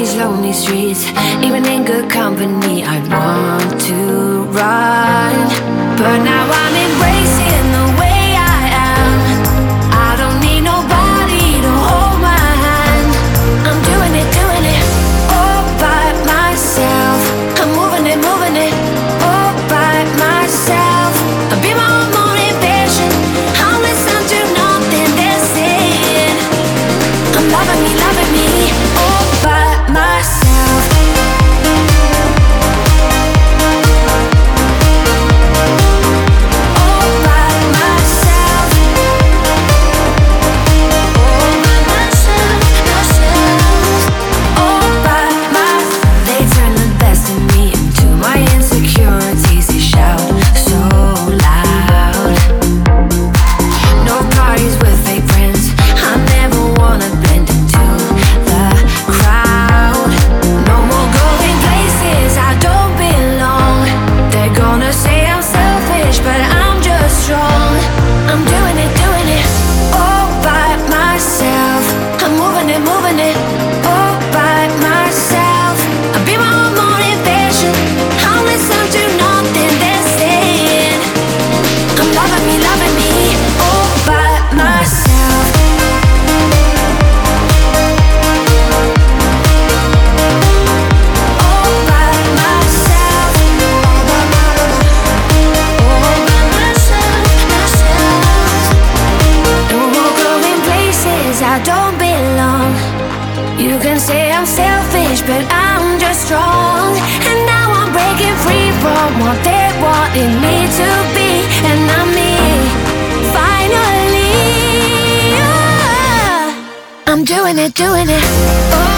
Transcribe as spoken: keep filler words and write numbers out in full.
these lonely streets. Even in good company, I want to run, but now I'm embracing the way I am. I don't need nobody to hold my hand. I'm doing it, doing it all by myself. I'm moving it, moving it all by myself. I'll be my own motivation. I'll listen to nothing they're saying. I'm loving me, loving me all by myself. All by myself. All by myself, myself. All by myself. They turn the best in me into my insecurities. They shout so loud. No parties with fake friends. I never wanna blend into the crowd. No more going places I don't belong. They're gonna say I'm selfish, but I'm just strong. I'm doing it, doing it all by myself. I'm moving it, moving it all by myself. I'll be my own motivation. I'll listen to nothing they're saying. I'm loving me, loving me all by myself. All by myself. All by my- all by myself, myself. No more going places I don't belong. You can say I'm selfish, but I'm just strong. And now I'm breaking free from what they wanted me to be. And I'm me, finally. Yeah. I'm doing it, doing it. Oh.